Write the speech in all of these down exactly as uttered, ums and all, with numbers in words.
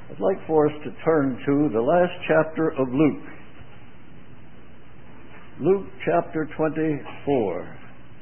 I'd like for us to turn to the last chapter of Luke. Luke chapter twenty-four.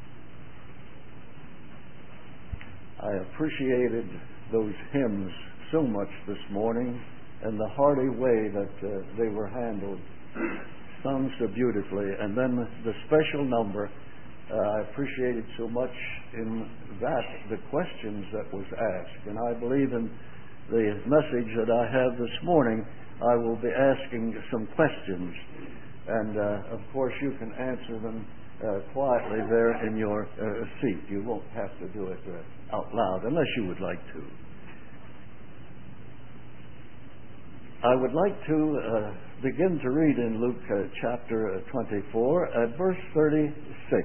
I appreciated those hymns so much this morning and the hearty way that uh, they were handled. Sung so beautifully. And then the special number, uh, I appreciated so much in that, the questions that was asked. And I believe in the message that I have this morning, I will be asking some questions. And, uh, of course, you can answer them uh, quietly there in your uh, seat. You won't have to do it uh, out loud unless you would like to. I would like to uh, begin to read in Luke uh, chapter twenty-four at verse thirty-six.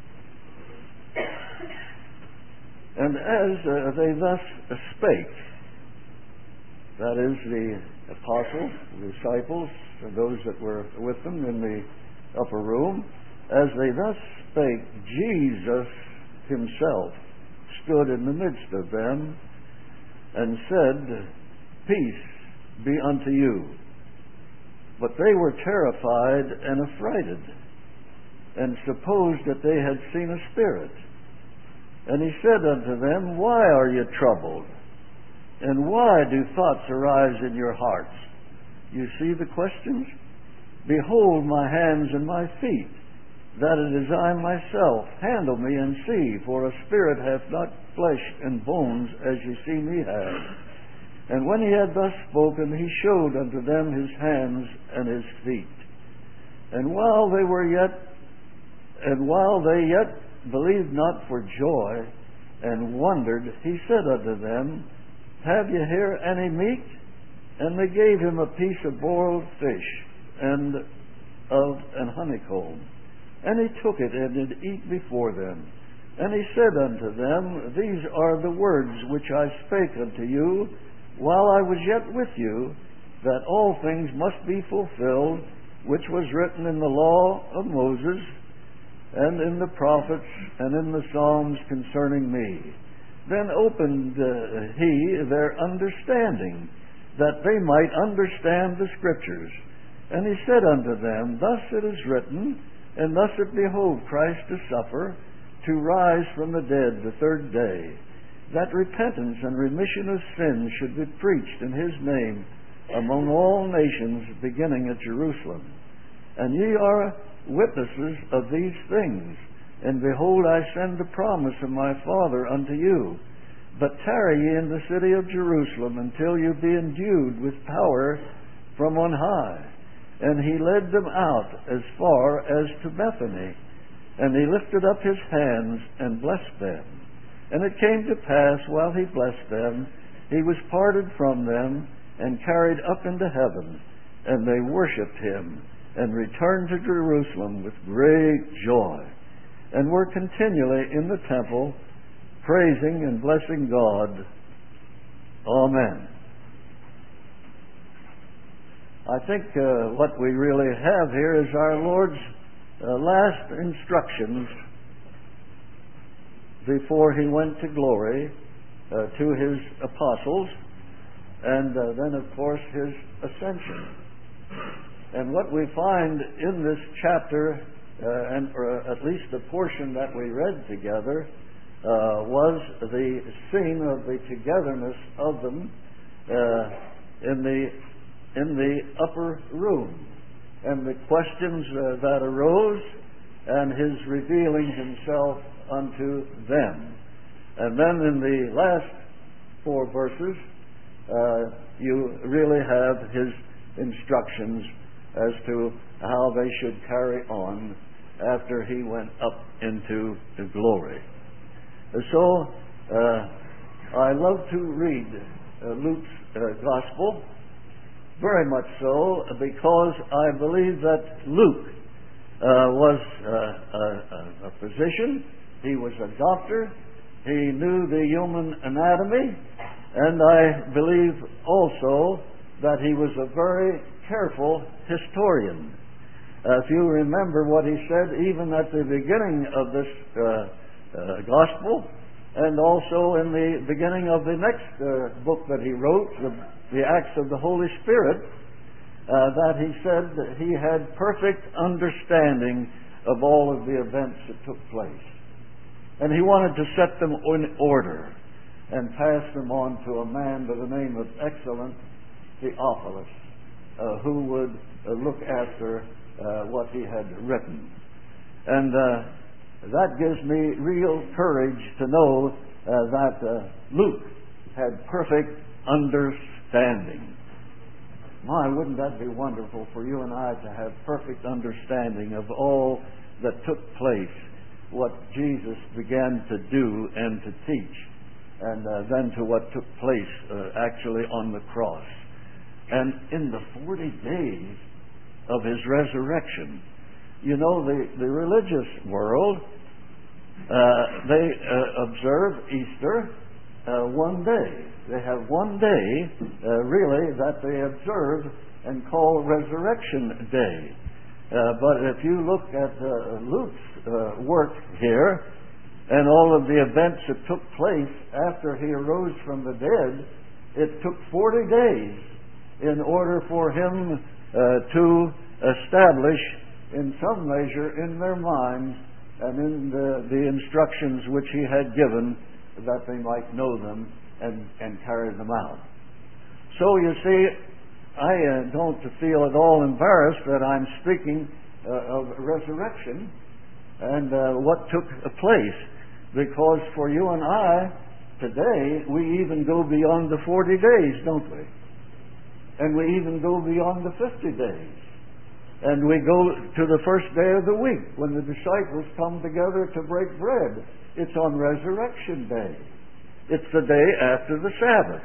And as uh, they thus spake, that is, the apostles, the disciples, and those that were with them in the upper room, as they thus spake, Jesus himself stood in the midst of them and said, Peace be unto you. But they were terrified and affrighted, and supposed that they had seen a spirit. And he said unto them, Why are you troubled? And why do thoughts arise in your hearts? You see the questions? Behold my hands and my feet, that it is I myself. Handle me and see, for a spirit hath not flesh and bones, as ye see me have. And when he had thus spoken, he showed unto them his hands and his feet. And while they were yet, and while they yet believed not for joy, and wondered, he said unto them, Have ye here any meat? And they gave him a piece of boiled fish and of an honeycomb. And he took it and did eat before them. And he said unto them, These are the words which I spake unto you while I was yet with you, that all things must be fulfilled, which was written in the law of Moses, and in the prophets, and in the Psalms concerning me. Then opened uh, he their understanding, that they might understand the Scriptures. And he said unto them, Thus it is written, and thus it behoved Christ to suffer, to rise from the dead the third day, that repentance and remission of sins should be preached in his name among all nations, beginning at Jerusalem. And ye are witnesses of these things. And behold, I send the promise of my Father unto you. But tarry ye in the city of Jerusalem until you be endued with power from on high. And he led them out as far as to Bethany. And he lifted up his hands and blessed them. And it came to pass, while he blessed them, he was parted from them and carried up into heaven. And they worshipped him and returned to Jerusalem with great joy, and were continually in the temple, praising and blessing God. Amen. I think uh, what we really have here is our Lord's uh, last instructions before he went to glory uh, to his apostles, and uh, then, of course, his ascension. And what we find in this chapter, uh, and or at least the portion that we read together, uh, was the scene of the togetherness of them uh, in the in the upper room, and the questions uh, that arose, and his revealing himself unto them. And then in the last four verses, uh, you really have his instructions as to how they should carry on after he went up into the glory. So, uh, I love to read uh, Luke's uh, Gospel, very much so, because I believe that Luke uh, was uh, a, a physician, he was a doctor, he knew the human anatomy, and I believe also that he was a very careful historian. Uh, if you remember what he said, even at the beginning of this uh, uh, gospel, and also in the beginning of the next uh, book that he wrote, the, the Acts of the Holy Spirit, uh, that he said that he had perfect understanding of all of the events that took place. And he wanted to set them in order and pass them on to a man by the name of Excellent Theophilus, uh, who would uh, look after uh, what he had written. And uh, that gives me real courage to know uh, that uh, Luke had perfect understanding. My, wouldn't that be wonderful for you and I to have perfect understanding of all that took place, what Jesus began to do and to teach, and uh, then to what took place uh, actually on the cross. And in the forty days of his resurrection, you know, the, the religious world, uh, they uh, observe Easter uh, one day. They have one day, uh, really, that they observe and call Resurrection Day. Uh, but if you look at uh, Luke's uh, work here, and all of the events that took place after he arose from the dead, it took forty days in order for him uh, to establish in some measure in their minds and in the, the instructions which he had given, that they might know them and, and carry them out. So you see, I uh, don't feel at all embarrassed that I'm speaking uh, of resurrection and uh, what took place, because for you and I today, we even go beyond the forty days, don't we? And we even go beyond the fifty days. And we go to the first day of the week when the disciples come together to break bread. It's on Resurrection Day. It's the day after the Sabbath.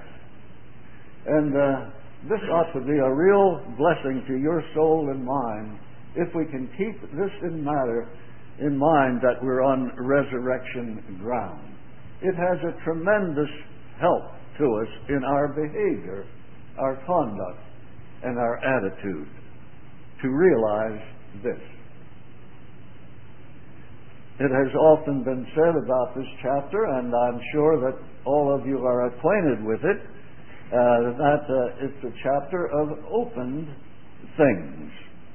And uh, this ought to be a real blessing to your soul and mine if we can keep this in matter in mind, that we're on resurrection ground. It has a tremendous help to us in our behavior, our conduct, and our attitude to realize this. It has often been said about this chapter, and I'm sure that all of you are acquainted with it, uh, that uh, it's a chapter of opened things.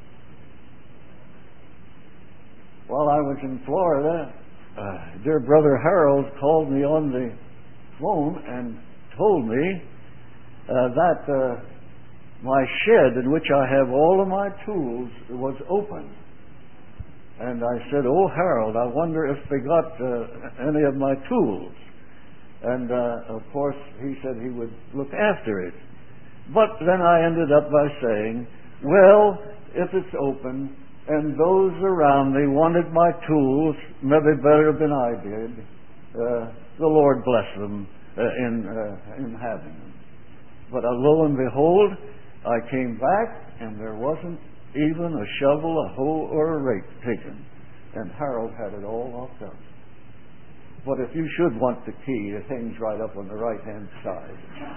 While I was in Florida, uh, dear brother Harold called me on the phone and told me uh, that uh, my shed in which I have all of my tools was open. And I said, "Oh, Harold, I wonder if they got uh, any of my tools." And uh, of course, he said he would look after it. But then I ended up by saying, "Well, if it's open, and those around me wanted my tools maybe better than I did, Uh, the Lord bless them uh, in, uh, in having them." But uh, lo and behold, I came back and there wasn't even a shovel, a hoe, or a rake taken. And Harold had it all locked up. But if you should want the key, it hangs right up on the right-hand side.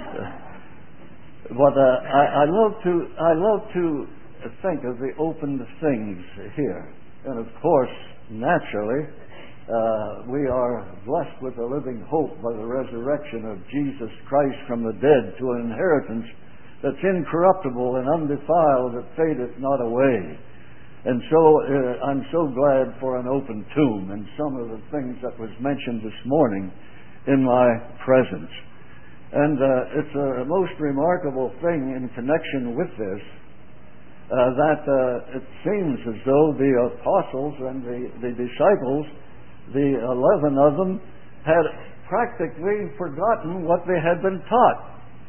but uh, I, I love to I love to think of the opened things here. And of course, naturally, uh, we are blessed with a living hope by the resurrection of Jesus Christ from the dead to an inheritance that's incorruptible and undefiled, that fadeth not away. And so uh, I'm so glad for an open tomb and some of the things that was mentioned this morning in my presence. And uh, it's a most remarkable thing in connection with this, uh, that uh, it seems as though the apostles and the, the disciples, the eleven of them, had practically forgotten what they had been taught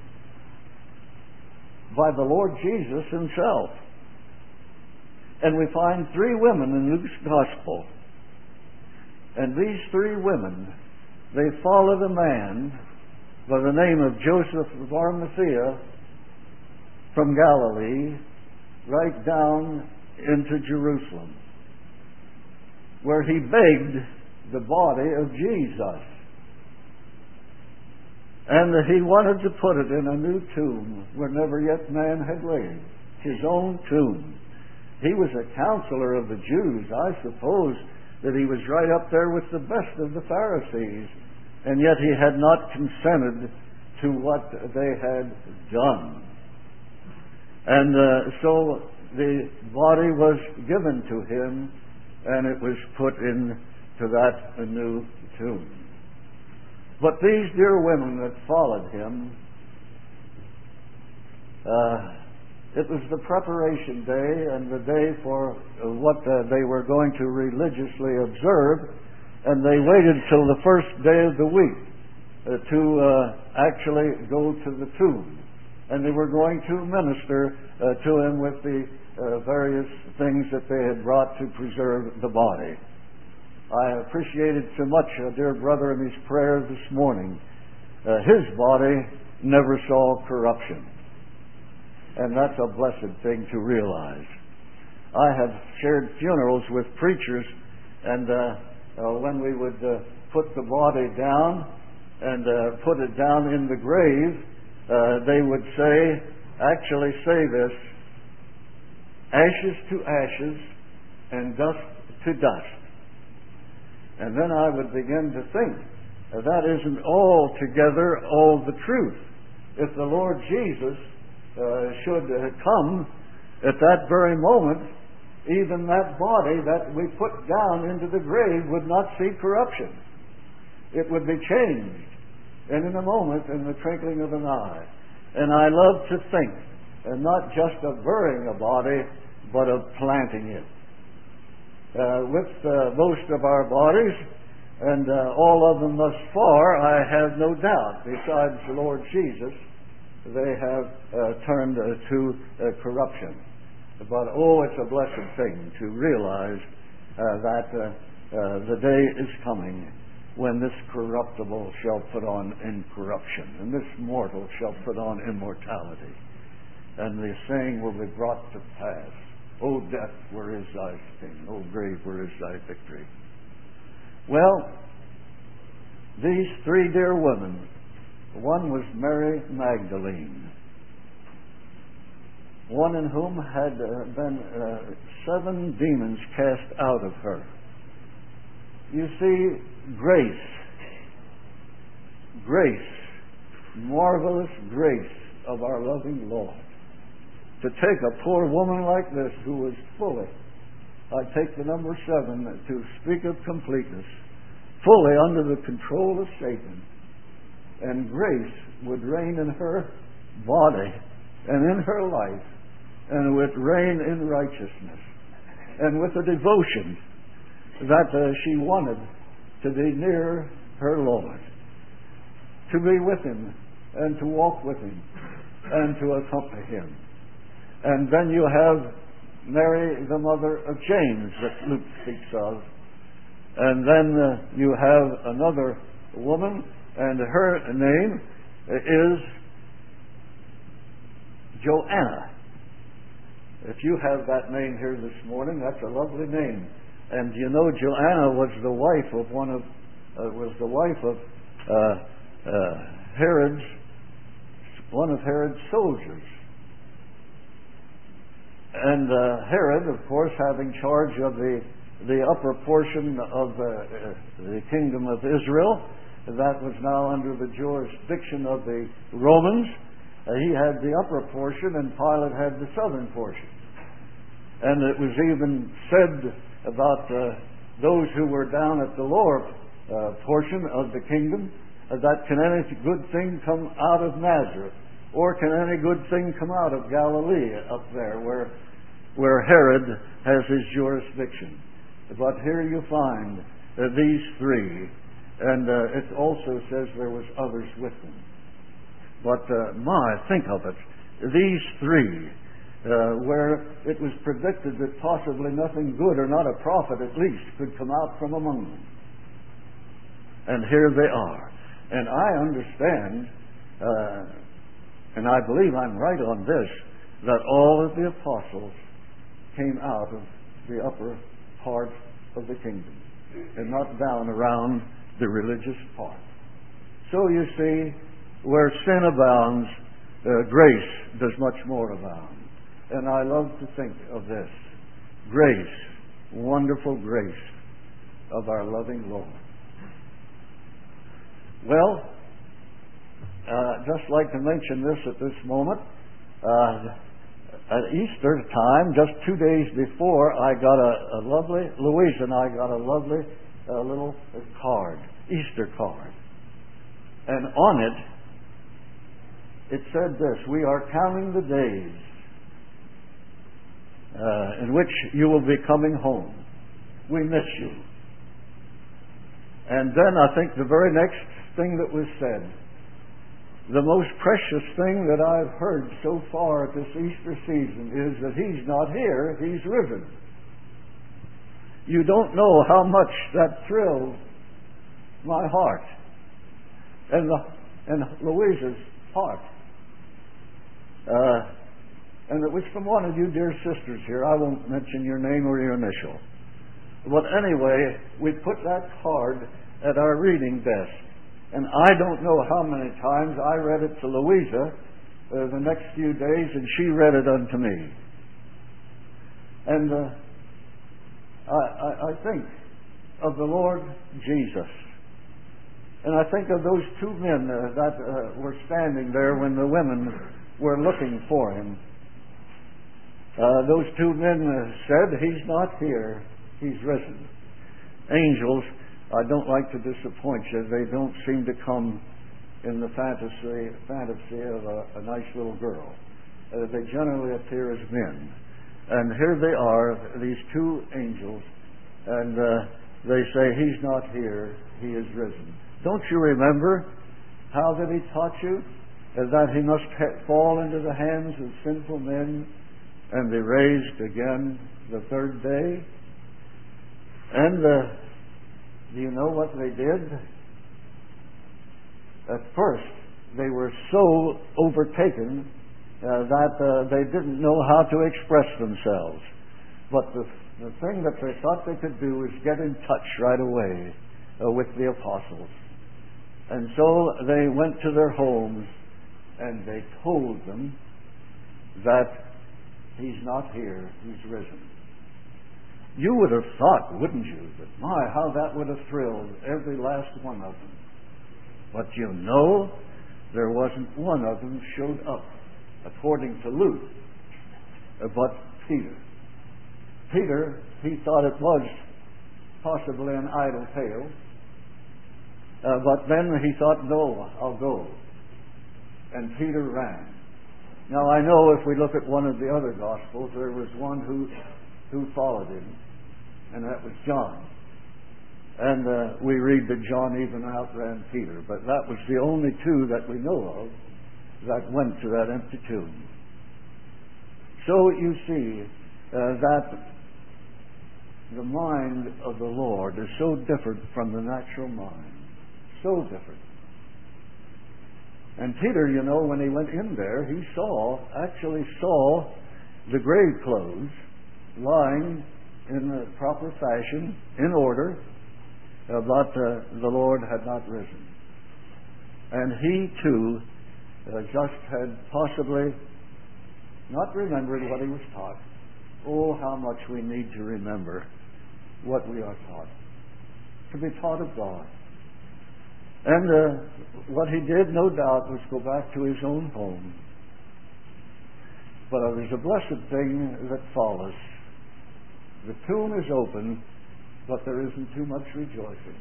by the Lord Jesus himself. And we find three women in Luke's Gospel. And these three women, they followed a man by the name of Joseph of Arimathea from Galilee right down into Jerusalem, where he begged the body of Jesus. And that he wanted to put it in a new tomb where never yet man had laid, his own tomb. He was a counselor of the Jews. I suppose that he was right up there with the best of the Pharisees and yet he had not consented to what they had done. And uh, so the body was given to him, and it was put into that new tomb. But these dear women that followed him, uh, it was the preparation day and the day for what uh, they were going to religiously observe, and they waited till the first day of the week uh, to uh, actually go to the tomb. And they were going to minister uh, to him with the uh, various things that they had brought to preserve the body. I appreciated so much a dear brother in his prayer this morning. Uh, his body never saw corruption. And that's a blessed thing to realize. I have shared funerals with preachers, and uh, uh, when we would uh, put the body down and uh, put it down in the grave, uh, they would say, actually say this, ashes to ashes and dust to dust. And then I would begin to think, uh, that isn't altogether all the truth. If the Lord Jesus Uh, should uh, come at that very moment, even that body that we put down into the grave would not see corruption. It would be changed, and in a moment, in the twinkling of an eye. And I love to think, uh, not just of burying a body, but of planting it. Uh, with uh, most of our bodies, and uh, all of them thus far, I have no doubt, besides the Lord Jesus, they have uh, turned uh, to uh, corruption. But oh, it's a blessed thing to realize uh, that uh, uh, the day is coming when this corruptible shall put on incorruption, and this mortal shall put on immortality. And the saying will be brought to pass, O death, where is thy sting? O grave, where is thy victory? Well, these three dear women, one was Mary Magdalene, one in whom had uh, been uh, seven demons cast out of her. You see, grace, grace, marvelous grace of our loving Lord. To take a poor woman like this who was fully, I take the number seven to speak of completeness, fully under the control of Satan, and grace would reign in her body and in her life, and would reign in righteousness, and with a devotion that uh, she wanted to be near her Lord, to be with Him, and to walk with Him, and to accompany Him. And then you have Mary, the mother of James, that Luke speaks of. And then uh, you have another woman, and her name is Joanna. If you have that name here this morning, that's a lovely name. And you know, Joanna was the wife of one of uh, was the wife of uh, uh, Herod's one of Herod's soldiers. And uh, Herod, of course, having charge of the the upper portion of uh, uh, the kingdom of Israel, that was now under the jurisdiction of the Romans. Uh, he had the upper portion, and Pilate had the southern portion. And it was even said about uh, those who were down at the lower uh, portion of the kingdom, uh, that can any good thing come out of Nazareth, or can any good thing come out of Galilee up there where where Herod has his jurisdiction. But here you find uh, these three, and uh, it also says there was others with them. But uh, my, think of it, these three, uh, where it was predicted that possibly nothing good, or not a prophet at least, could come out from among them. And here they are. And I understand, uh, and I believe I'm right on this, that all of the apostles came out of the upper part of the kingdom and not down around the religious part. So you see, where sin abounds, uh, grace does much more abound. And I love to think of this. Grace, wonderful grace of our loving Lord. Well, uh, just like to mention this at this moment. Uh, at Easter time, just two days before, I got a, a lovely, Louisa and I got a lovely uh, little card, Easter card. And on it, it said this: "We are counting the days uh, in which you will be coming home. We miss you." And then I think the very next thing that was said, "The most precious thing that I've heard so far at this Easter season is that He's not here, He's risen." You don't know how much that thrilled my heart and, the, and Louisa's heart. Uh, and it was from one of you dear sisters here. I won't mention your name or your initial. But anyway, we put that card at our reading desk. And I don't know how many times I read it to Louisa uh, the next few days, and she read it unto me. And uh, I, I, I think of the Lord Jesus. And I think of those two men uh, that uh, were standing there when the women were looking for Him. Uh, those two men uh, said, "He's not here, He's risen." Angels, I don't like to disappoint you, they don't seem to come in the fantasy fantasy of a, a nice little girl. Uh, they generally appear as men. And here they are, these two angels, and uh, they say, "He's not here, He is risen." Don't you remember how that He taught you uh, that He must ha- fall into the hands of sinful men and be raised again the third day? And uh, do you know what they did? At first, they were so overtaken uh, that uh, they didn't know how to express themselves. But the, the thing that they thought they could do was get in touch right away uh, with the apostles. And so they went to their homes and they told them that He's not here, He's risen. You would have thought, wouldn't you, that my, how that would have thrilled every last one of them. But you know, there wasn't one of them showed up, according to Luke, but Peter. Peter, he thought it was possibly an idle tale, uh, but then he thought, no, I'll go. And Peter ran. Now I know if we look at one of the other Gospels, there was one who who followed him, and that was John. And uh, we read that John even outran Peter, but that was the only two that we know of that went to that empty tomb. So you see uh, that the mind of the Lord is so different from the natural mind. So different. And Peter, you know, when he went in there, he saw, actually saw the grave clothes lying in the proper fashion, in order, uh, but uh, the Lord had not risen. And he too uh, just had possibly not remembered what he was taught. Oh, how much we need to remember what we are taught. To be taught of God. And uh, what he did, no doubt, was go back to his own home. But there's a blessed thing that follows. The tomb is open, but there isn't too much rejoicing.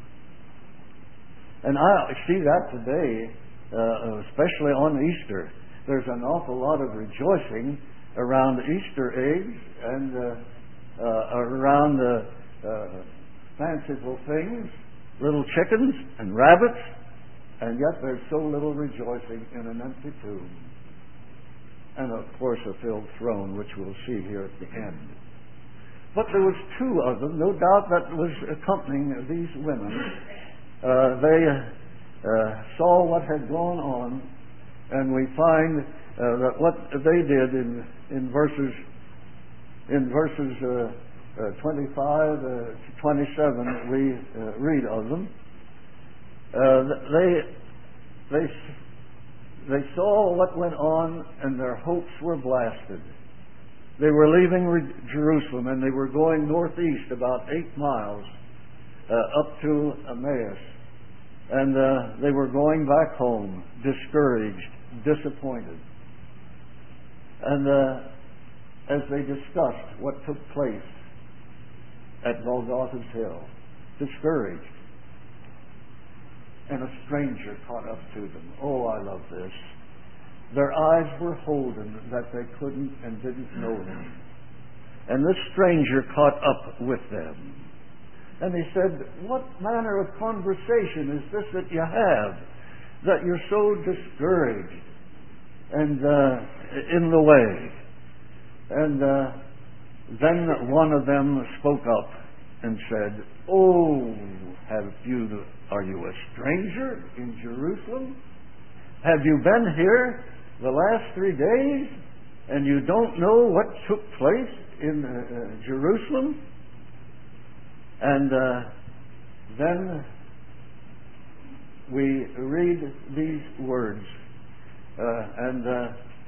And I see that today, uh, especially on Easter. There's an awful lot of rejoicing around Easter eggs and uh, uh, around uh, uh, fanciful things, little chickens and rabbits, and yet there's so little rejoicing in an empty tomb. And of course a filled throne, which we'll see here at the end. But there was two of them, no doubt, that was accompanying these women. Uh, they uh, saw what had gone on, and we find uh, that what they did in in verses in verses uh, uh, twenty-five uh, to twenty-seven, we uh, read of them. Uh, they they they saw what went on, and their hopes were blasted. They were leaving Jerusalem, and they were going northeast about eight miles uh, up to Emmaus. And uh, they were going back home, discouraged, disappointed. And uh, as they discussed what took place at Golgotha's Hill, discouraged, and a stranger caught up to them. Oh, I love this. Their eyes were holden that they couldn't and didn't know him. And this stranger caught up with them. And he said, what manner of conversation is this that you have, that you're so discouraged and uh, in the way? And uh, then one of them spoke up and said, oh, have you, are you a stranger in Jerusalem? Have you been here the last three days and you don't know what took place in uh, uh, Jerusalem? And uh, then we read these words, uh, and uh,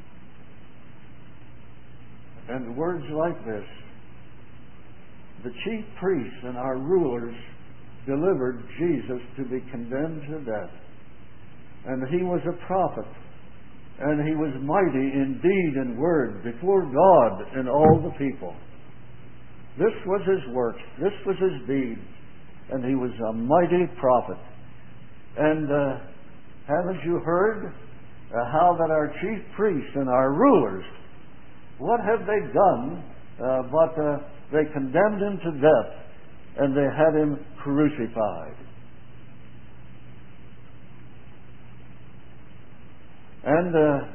and words like this: the chief priests and our rulers delivered Jesus to be condemned to death, and he was a prophet, and he was mighty in deed and word before God and all the people. This was his work. This was his deed. And he was a mighty prophet. And uh, haven't you heard uh, how that our chief priests and our rulers, what have they done? Uh, but uh, they condemned him to death and they had him crucified. And uh,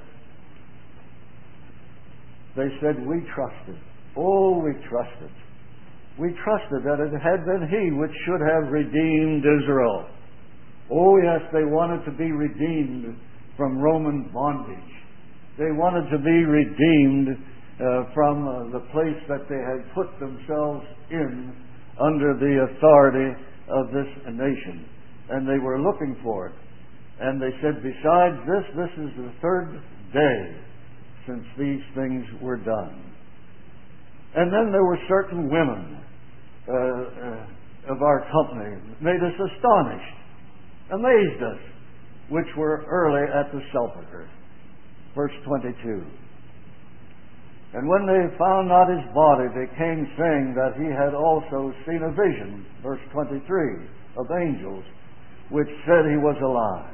they said, we trusted. Oh, we trusted. We trusted that it had been he which should have redeemed Israel. Oh, yes, they wanted to be redeemed from Roman bondage. They wanted to be redeemed uh, from uh, the place that they had put themselves in under the authority of this nation. And they were looking for it. And they said, besides this, this is the third day since these things were done. And then there were certain women uh, uh, of our company made us astonished, amazed us, which were early at the sepulchre. Verse twenty-two. And when they found not his body, they came saying that he had also seen a vision, verse twenty-three, of angels, which said he was alive.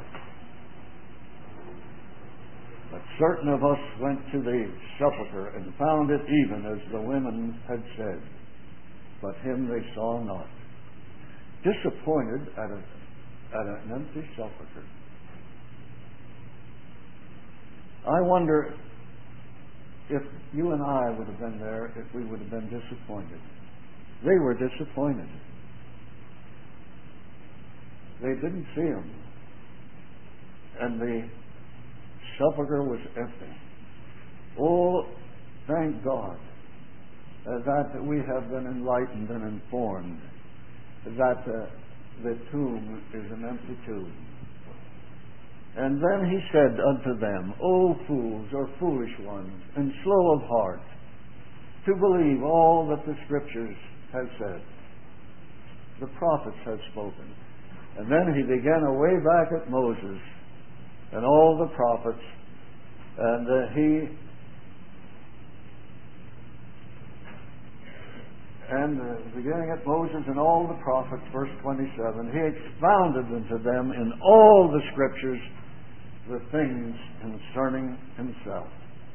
But certain of us went to the sepulchre and found it even as the women had said. But him they saw not. Disappointed at, a, at an empty sepulchre. I wonder if you and I would have been there, if we would have been disappointed. They were disappointed. They didn't see him. And the sepulchre was empty. Oh, thank God uh, that we have been enlightened and informed that uh, the tomb is an empty tomb. And then he said unto them, O fools, or foolish ones, and slow of heart, to believe all that the Scriptures have said. The prophets have spoken. And then he began away back at Moses and all the prophets, and uh, he and uh, beginning at Moses and all the prophets, verse twenty-seven, he expounded unto them in all the Scriptures the things concerning himself.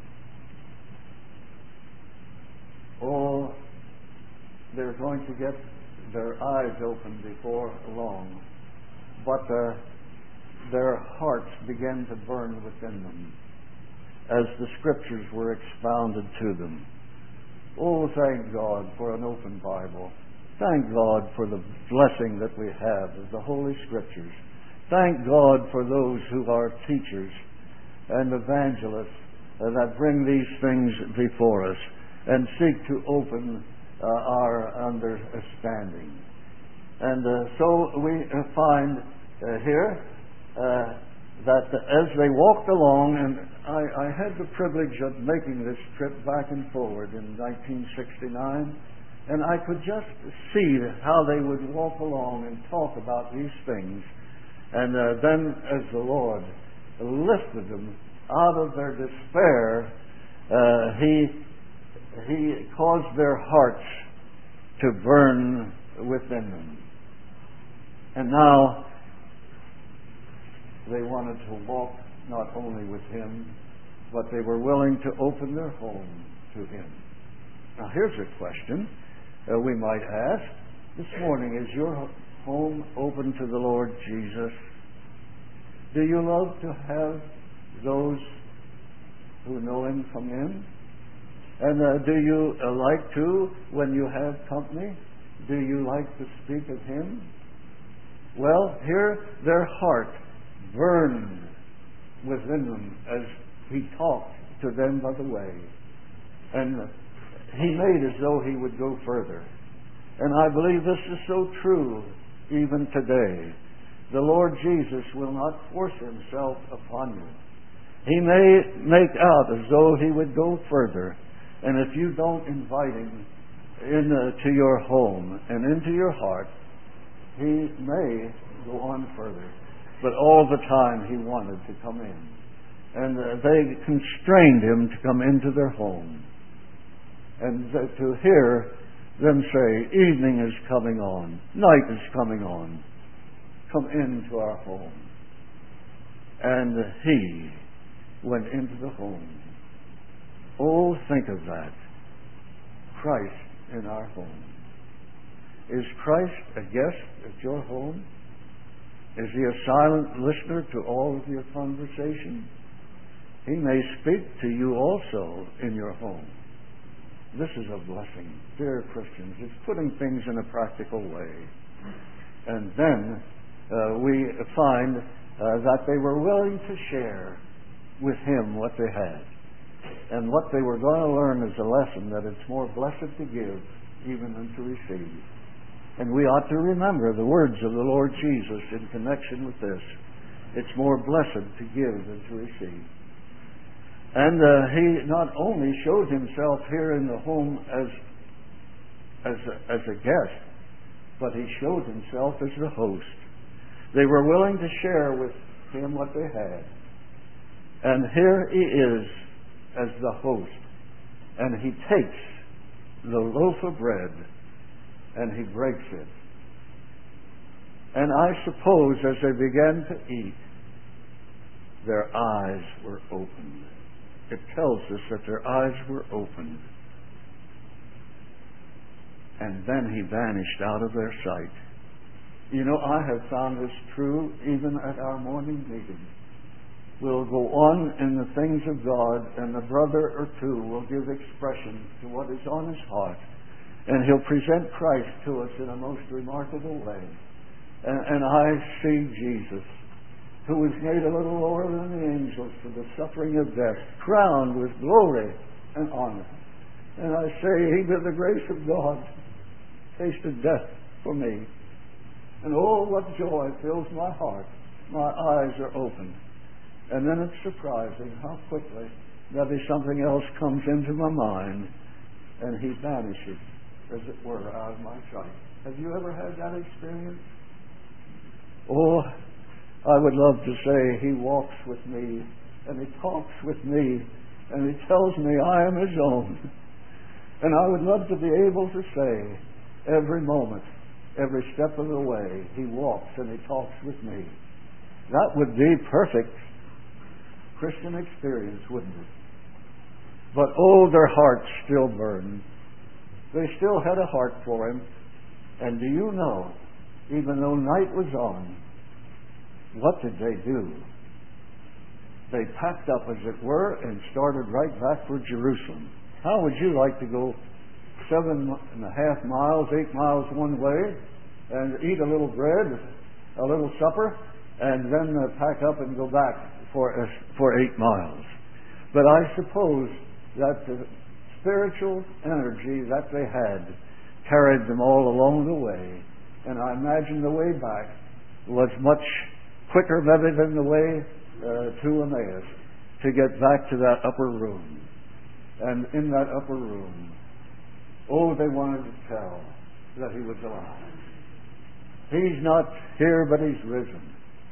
Oh, they're going to get their eyes open before long, but uh, their hearts began to burn within them as the Scriptures were expounded to them. Oh, thank God for an open Bible. Thank God for the blessing that we have of the Holy Scriptures. Thank God for those who are teachers and evangelists uh, that bring these things before us and seek to open uh, our understanding. And uh, so we uh, find uh, here uh, that as they walked along, and I, I had the privilege of making this trip back and forward in nineteen sixty-nine, and I could just see how they would walk along and talk about these things And uh, then as the Lord lifted them out of their despair, uh, He He caused their hearts to burn within them. And now they wanted to walk not only with Him, but they were willing to open their home to Him. Now here's a question uh, we might ask this morning. Is your home open to the Lord Jesus? Do you love to have those who know Him come in? And uh, do you uh, like to, when you have company, do you like to speak of Him? Well, here their heart burned within them as He talked to them by the way. And uh, He made as though He would go further. And I believe this is so true even today. The Lord Jesus will not force Himself upon you. He may make out as though He would go further. And if you don't invite Him in uh, to your home and into your heart, He may go on further. But all the time He wanted to come in. And uh, they constrained Him to come into their home. And uh, to hear them say, evening is coming on, night is coming on, come into our home. And uh, He went into the home. Oh, think of that. Christ in our home. Is Christ a guest at your home? Is He a silent listener to all of your conversation? He may speak to you also in your home. This is a blessing, dear Christians. It's putting things in a practical way. And then uh, we find uh, that they were willing to share with Him what they had. And what they were going to learn is a lesson that it's more blessed to give even than to receive. And we ought to remember the words of the Lord Jesus in connection with this. It's more blessed to give than to receive. And uh, He not only showed Himself here in the home as as a, as a guest, but He showed Himself as the host. They were willing to share with Him what they had. And here He is as the host. And He takes the loaf of bread and He breaks it. And I suppose as they began to eat, their eyes were opened. It tells us that their eyes were opened. And then He vanished out of their sight. You know, I have found this true even at our morning meeting. We'll go on in the things of God, and a brother or two will give expression to what is on his heart. And he'll present Christ to us in a most remarkable way. And, and I see Jesus, who was made a little lower than the angels for the suffering of death, crowned with glory and honor. And I say, He, by the grace of God, tasted death for me. And oh, what joy fills my heart. My eyes are opened. And then it's surprising how quickly that is something else comes into my mind, and He vanishes, as it were, out of my sight. Have you ever had that experience? Oh, I would love to say He walks with me, and He talks with me, and He tells me I am His own. And I would love to be able to say, every moment, every step of the way, He walks and He talks with me. That would be perfect Christian experience, wouldn't it? But oh, their hearts still burned. They still had a heart for Him. And do you know, even though night was on, what did they do? They packed up, as it were, and started right back for Jerusalem. How would you like to go seven and a half miles, eight miles one way, and eat a little bread, a little supper, and then uh, pack up and go back for uh, for eight miles? But I suppose that the spiritual energy that they had carried them all along the way, and I imagine the way back was much quicker maybe than the way uh, to Emmaus to get back to that upper room. And in that upper room, oh, they wanted to tell that He was alive. He's not here, but He's risen.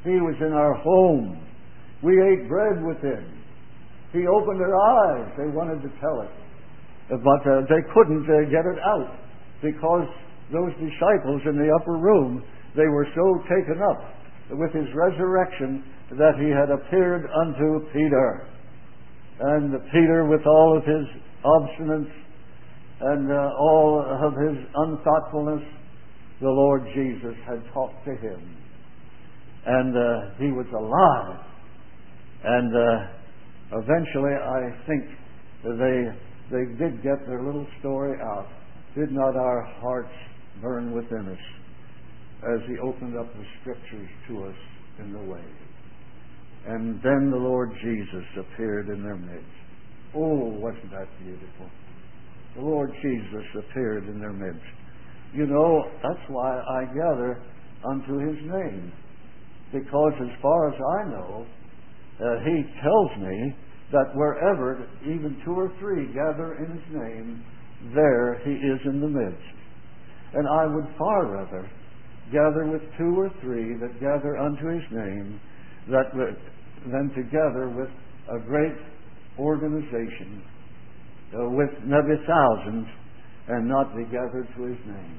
He was in our home. We ate bread with Him. He opened their eyes. They wanted to tell it. But uh, they couldn't uh, get it out because those disciples in the upper room, they were so taken up with His resurrection that He had appeared unto Peter. And Peter, with all of his obstinance and uh, all of his unthoughtfulness, the Lord Jesus had talked to him. And uh, he was alive. And uh, eventually, I think they they did get their little story out. Did not our hearts burn within us as He opened up the Scriptures to us in the way? And then the Lord Jesus appeared in their midst. Oh, wasn't that beautiful? The Lord Jesus appeared in their midst. You know, that's why I gather unto His name. Because as far as I know, uh, He tells me that wherever even two or three gather in His name, there He is in the midst. And I would far rather gather with two or three that gather unto His name that than to gather with a great organization uh, with maybe thousands and not be gathered to His name.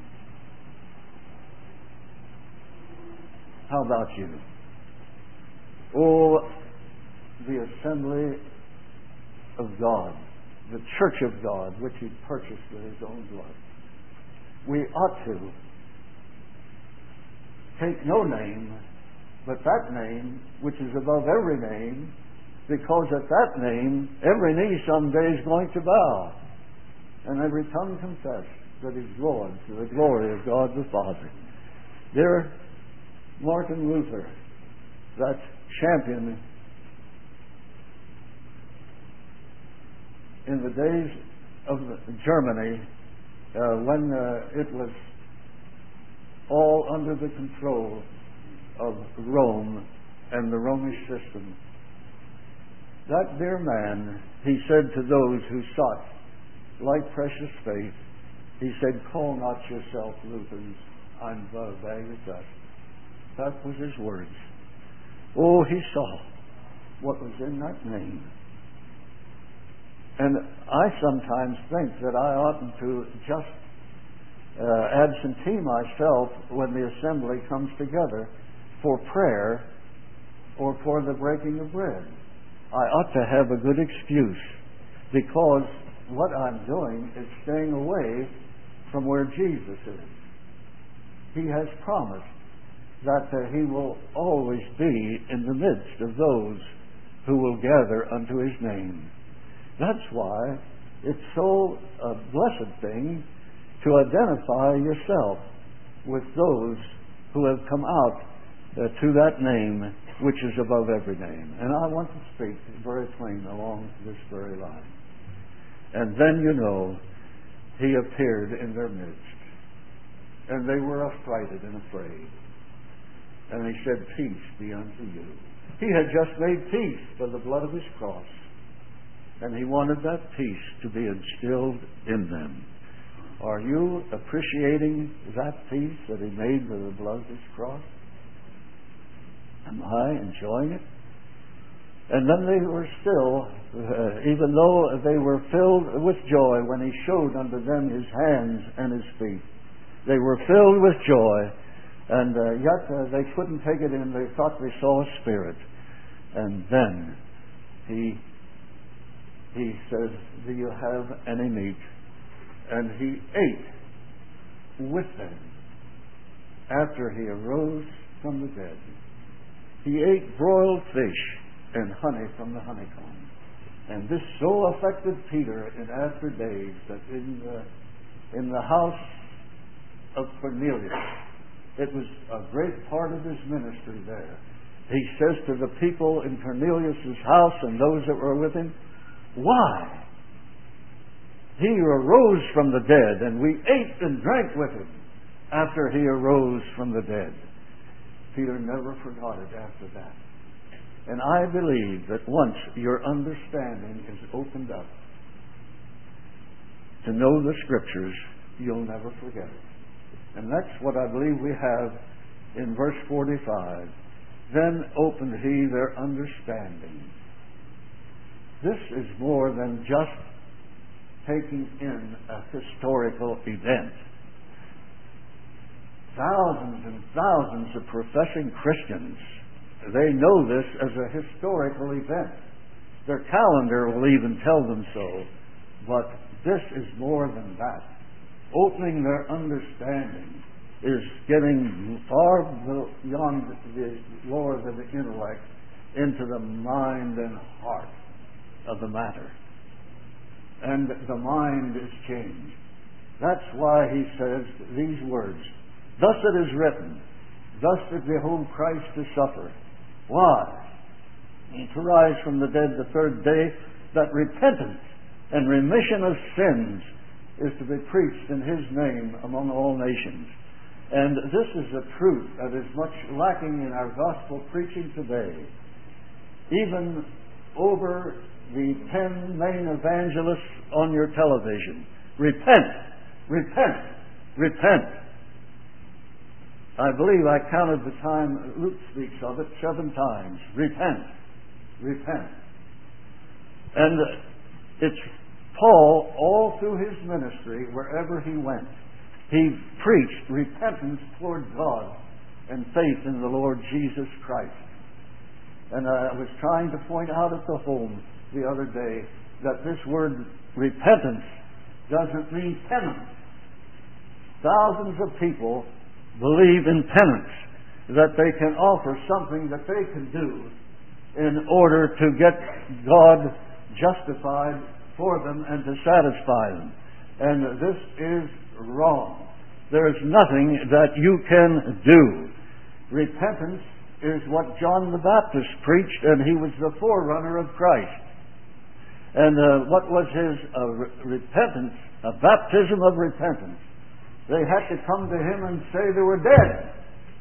How about you? Oh, the assembly of God, the church of God, which He purchased with His own blood. We ought to take no name but that name which is above every name, because at that name every knee someday is going to bow and every tongue confess that He's Lord, to the glory of God the Father. Dear Martin Luther, that champion in the days of Germany, uh, when uh, it was all under the control of Rome and the Romish system, that dear man, he said to those who sought like precious faith, he said, "Call not yourself Lutherans, I'm but a bag of dust." That was his words. Oh, he saw what was in that name. And I sometimes think that I oughtn't to just uh, absentee myself when the assembly comes together for prayer or for the breaking of bread. I ought to have a good excuse, because what I'm doing is staying away from where Jesus is. He has promised that uh, He will always be in the midst of those who will gather unto His name. That's why it's so a blessed thing to identify yourself with those who have come out uh, to that name which is above every name. And I want to speak very plain along this very line. And then, you know, He appeared in their midst, and they were affrighted and afraid. And He said, "Peace be unto you." He had just made peace by the blood of His cross, and He wanted that peace to be instilled in them. Are you appreciating that peace that He made by the blood of His cross? Am I enjoying it? And then they were still, uh, even though they were filled with joy when He showed unto them His hands and His feet. They were filled with joy, and uh, yet uh, they couldn't take it in. They thought they saw a spirit. And then He He says, "Do you have any meat?" And He ate with them after He arose from the dead. He ate broiled fish and honey from the honeycomb. And this so affected Peter in after days that in the, in the house of Cornelius, it was a great part of his ministry there. He says to the people in Cornelius' house and those that were with him, "Why? He arose from the dead, and we ate and drank with Him after He arose from the dead." Peter never forgot it after that. And I believe that once your understanding is opened up to know the Scriptures, you'll never forget it. And that's what I believe we have in verse forty-five. then opened he their understanding. This is more than just taking in a historical event. Thousands and thousands of professing Christians, they know this as a historical event. Their calendar will even tell them so. But this is more than that. Opening their understanding is getting far beyond the lower than the intellect into the mind and heart of the matter. And the mind is changed. That's why he says these words, "Thus it is written, thus did behold Christ to suffer." Why? To rise from the dead the third day, that repentance and remission of sins is to be preached in his name among all nations. And this is a truth that is much lacking in our gospel preaching today. Even over the ten main evangelists on your television. Repent! Repent! Repent! I believe I counted the time Luke speaks of it seven times. Repent! Repent! And it's Paul, all through his ministry, wherever he went, he preached repentance toward God and faith in the Lord Jesus Christ. And I was trying to point out at the home the other day that this word repentance doesn't mean penance. Thousands of people believe in penance, that they can offer something that they can do in order to get God justified for them and to satisfy them. And this is wrong. There is nothing that you can do. Repentance is what John the Baptist preached, and he was the forerunner of Christ. And uh, what was his uh, re- repentance? A baptism of repentance. They had to come to him and say they were dead.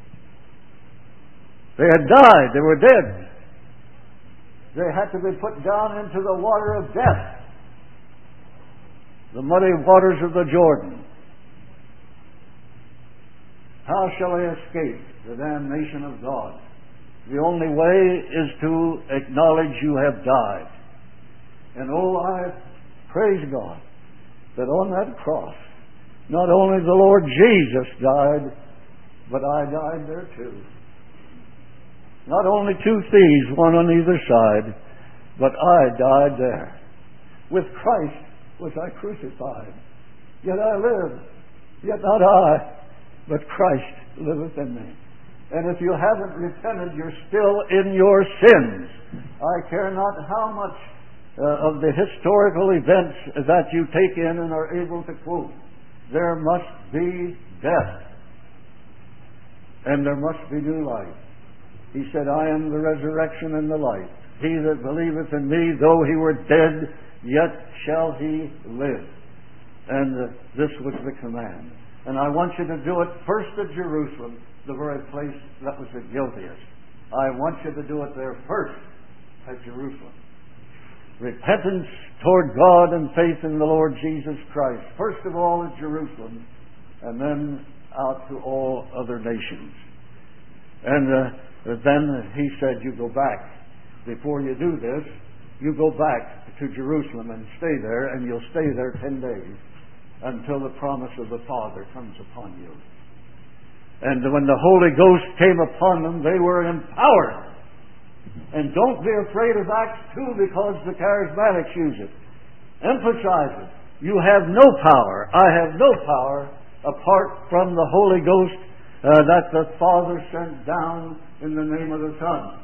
They had died. They were dead. They had to be put down into the water of death, the muddy waters of the Jordan. How shall I escape the damnation of God? The only way is to acknowledge you have died. And oh, I praise God that on that cross, not only the Lord Jesus died, but I died there too. Not only two thieves, one on either side, but I died there. With Christ was I crucified. Yet I live, yet not I, but Christ liveth in me. And if you haven't repented, you're still in your sins. I care not how much uh, of the historical events that you take in and are able to quote. There must be death. And there must be new life. He said, I am the resurrection and the life. He that believeth in me, though he were dead, yet shall he live. And uh, this was the command. And I want you to do it first at Jerusalem, the very place that was the guiltiest. I want you to do it there first at Jerusalem. Repentance toward God and faith in the Lord Jesus Christ. First of all at Jerusalem, and then out to all other nations. And uh, then he said, you go back. Before you do this, you go back to Jerusalem and stay there, and you'll stay there ten days until the promise of the Father comes upon you. And when the Holy Ghost came upon them, they were empowered. And don't be afraid of Acts two because the charismatics use it. Emphasize it. You have no power. I have no power apart from the Holy Ghost uh, that the Father sent down in the name of the Son.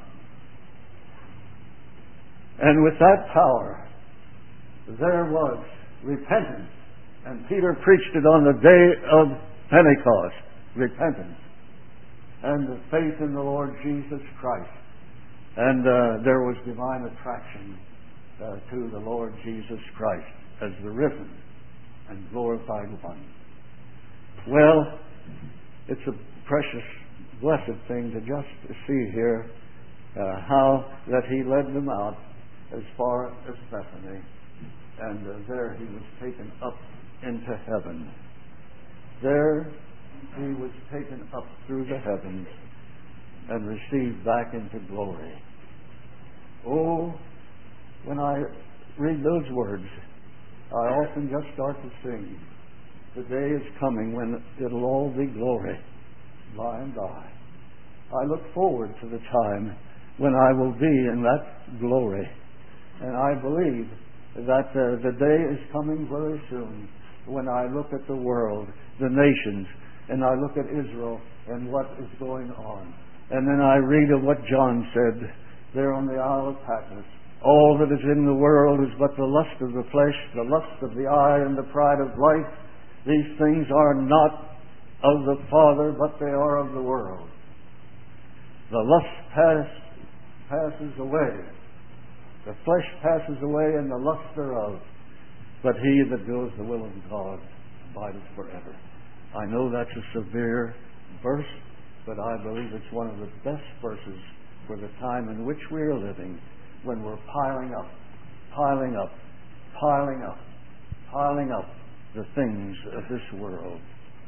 And with that power, there was repentance. And Peter preached it on the day of Pentecost. Repentance. And the faith in the Lord Jesus Christ. And uh, there was divine attraction uh, to the Lord Jesus Christ as the risen and glorified one. Well, it's a precious, blessed thing to just see here uh, how that he led them out as far as Bethany, and uh, there he was taken up into heaven. There he was taken up through the heavens, and received back into glory. Oh, when I read those words, I often just start to sing. The day is coming when it'll all be glory, by and by. I look forward to the time when I will be in that glory. And I believe that uh, the day is coming very soon when I look at the world, the nations, and I look at Israel and what is going on. And then I read of what John said there on the Isle of Patmos. All that is in the world is but the lust of the flesh, the lust of the eye, and the pride of life. These things are not of the Father, but they are of the world. The lust pass, passes away. The flesh passes away, and the lust thereof. But he that doeth the will of God abideth forever. I know that's a severe verse, but I believe it's one of the best verses for the time in which we are living, when we're piling up, piling up, piling up, piling up the things of this world.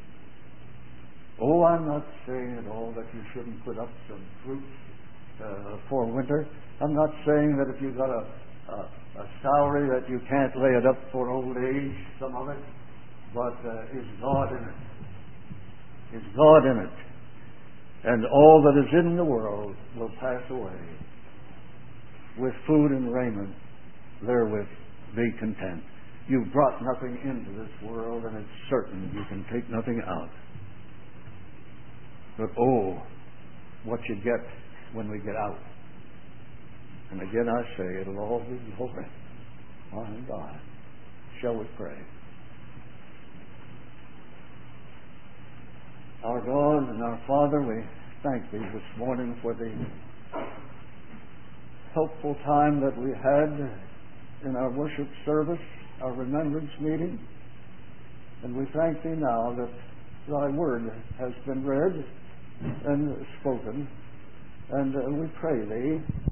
Oh, I'm not saying at all that you shouldn't put up some fruit uh, for winter. I'm not saying that if you've got a, a, a salary that you can't lay it up for old age, some of it. But uh, is God in it? Is God in it? And all that is in the world will pass away. With food and raiment, therewith be content. You've brought nothing into this world, and it's certain you can take nothing out. But oh, what you get when we get out. And again I say, it'll all be glory. By and by. Shall we pray? Our God and our Father, we thank Thee this morning for the helpful time that we had in our worship service, our remembrance meeting. And we thank Thee now that Thy Word has been read and spoken. And uh, we pray Thee